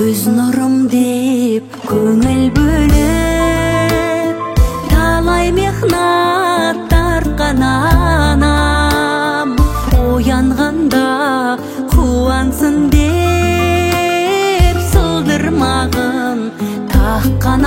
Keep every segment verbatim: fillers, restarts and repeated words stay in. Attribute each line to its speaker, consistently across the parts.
Speaker 1: көз нұрым деп көңіл бөліп, талай мехнат тартқан анам, оянғанда қуансын деп сылдырмағын таққан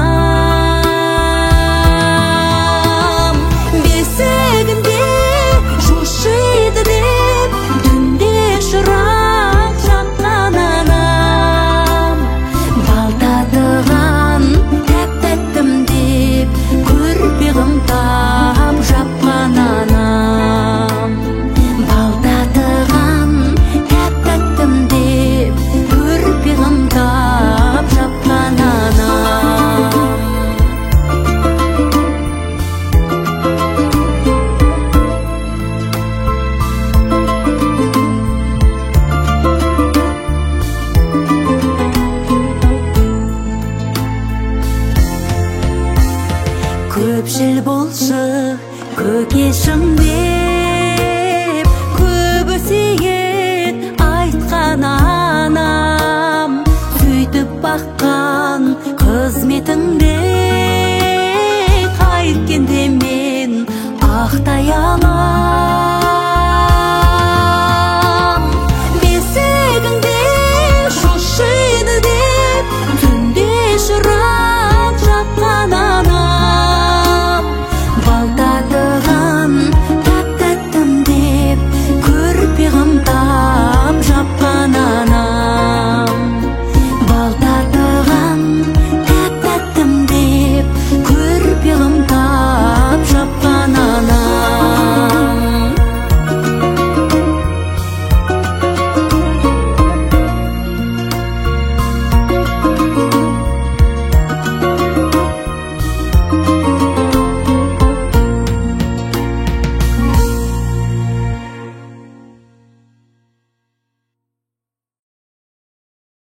Speaker 1: анам. Бесігінде жошиды деп түнде шырақ жаққан анам, балтадыған тәп-тәттім деп көрпе қымтап жапқан анам, балтадыған тәп-тәттім деп көрпе қымтап жапқан анам. Көп жыл болшы көкешім деп, көп өсиет айтқан анам, сөйтіп баққан қызметіңде қайткенде мен ақтай алам.